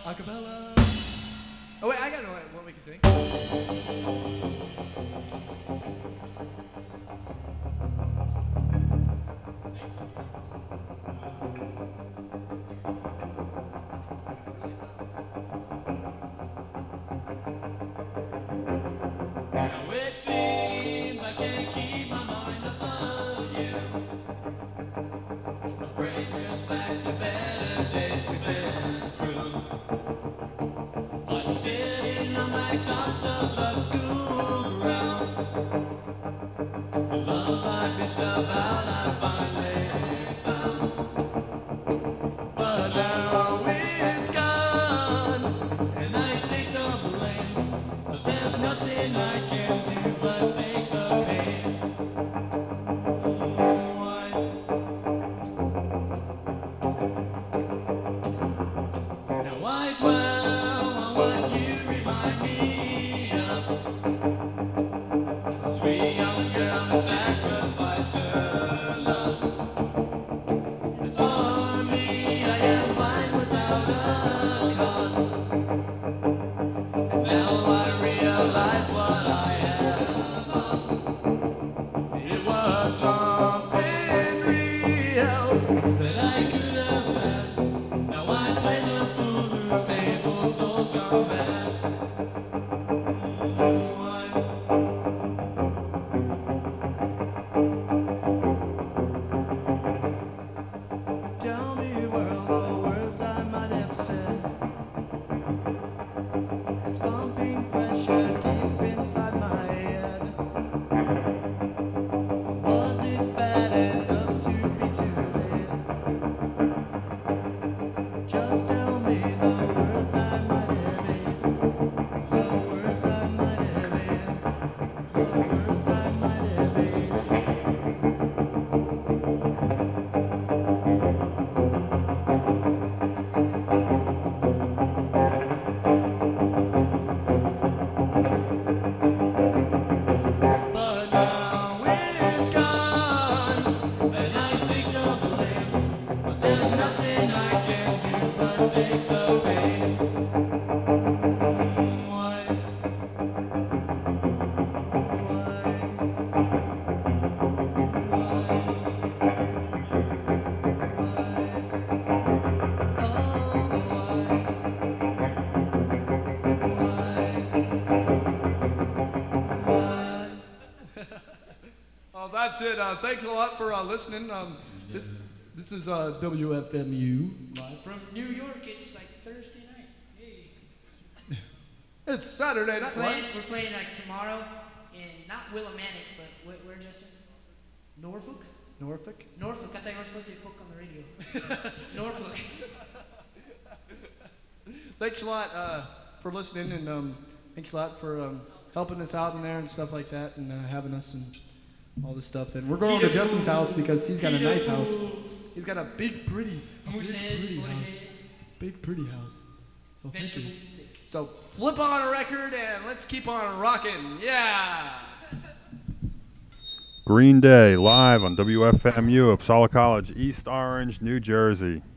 Acapella. Oh wait, I got what we can sing. Now it seems I can't keep my mind upon you. My brain drifts back to better days we've been through. I'm sitting on my tops of the school grounds. The love I bitched about I finally found. But now it's gone, and I take the blame. But there's nothing I can do but take the pain. Why? Now I dwell on what you remind me of. A sweet young girl who sacrificed her love. As for me, I am blind without a cause. And now I realize what I have lost. It was something real that I could have had. Now I play the fool whose stable soul's gone mad. Why? Tell me, world, all the words I might have said. It's pumping pressure deep inside my head. Was it bad enough to be too late? Just tell me the words I might have made. The words I might have made. The words I might have made. But now it's gone, and I take the blame. But there's nothing I can do but take the pain. Why? Oh, that's it. Thanks a lot for listening. This is WFMU. Live from New York, it's like Thursday night. Hey. It's Saturday night. We're playing like tomorrow in not Willimantic, but where Justin? Norfolk? Norfolk. Norfolk. I thought you were supposed to say folk on the radio. Norfolk. Thanks a lot for listening, and thanks a lot for helping us out in there and stuff like that, and having us and all this stuff. And we're going over to Justin's house because he's got a nice house. He's got a big, pretty house. Big, pretty house. So thank you. So flip on a record and let's keep on rocking. Yeah. Green Day live on WFMU, Uppsala College, East Orange, New Jersey.